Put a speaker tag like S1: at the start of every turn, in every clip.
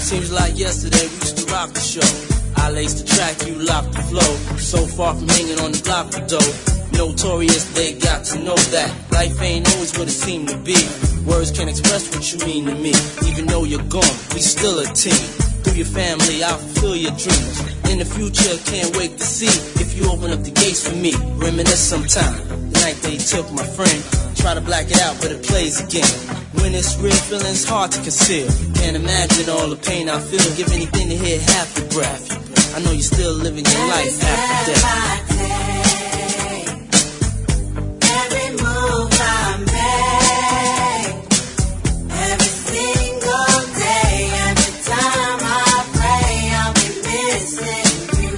S1: Seems like yesterday we used to rock the show. I laced the track, you locked the flow. So far from hanging on the block of dough. Notorious, they got to know that life ain't always what it seemed to be. Words can't express what you mean to me. Even though you're gone, we still a team. Through your family, I'll fulfill your dreams. In the future, can't wait to see if you open up the gates for me. Reminisce sometime, the night they took my friend. Try to black it out, but it plays again. When it's real, feeling's hard to conceal. Can't imagine all the pain I feel. Give anything to hear half your breath. I know you're still living your life after death.
S2: Every move I make, every single day, every time I pray, I'll be missing you.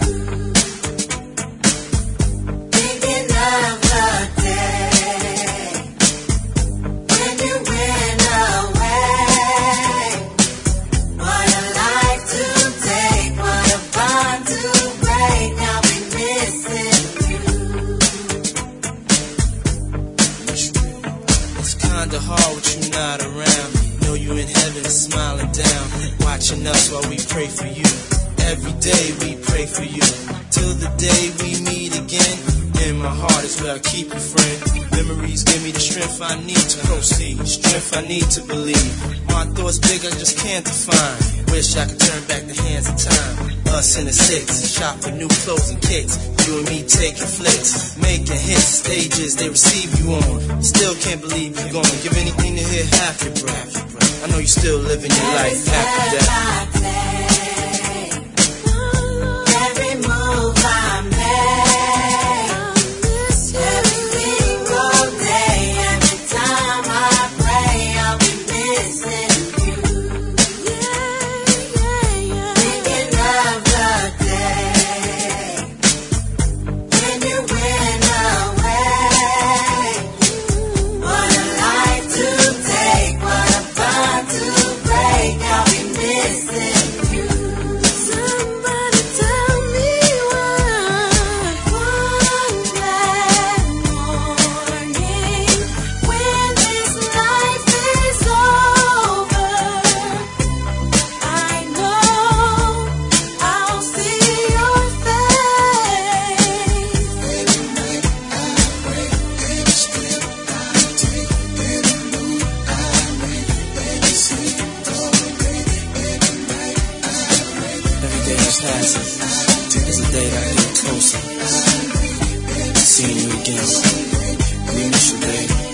S2: Thinking of the day when you went away. What a life to take, what a bond to break. I'll be missing you.
S1: It's kinda hard with you not around. Know you in heaven smiling down, watching us while we pray for you. Every day we pray for you, till the day we meet again. In my heart is where I keep you, friend. Memories give me the strength I need to proceed, strength I need to believe. My thoughts big, I just can't define. Wish I could turn back the hands of time. Us in the six, shop for new clothes and kicks. You and me taking flicks, making hits, stages they receive you on. Still can't believe you're gone. Give anything to hear half your breath. I know you're still living your life after death.
S2: Every move I make, every single day, every time I pray, I'll be missing you. Thinking of the day when you went away. What a life to take, what a bond to break. I'll be missing you. Somebody tell me one glad morning when this life is over. I know I'll see your face.
S1: Every day that passes is a day that I get closer. Seeing you again. We miss you, babe.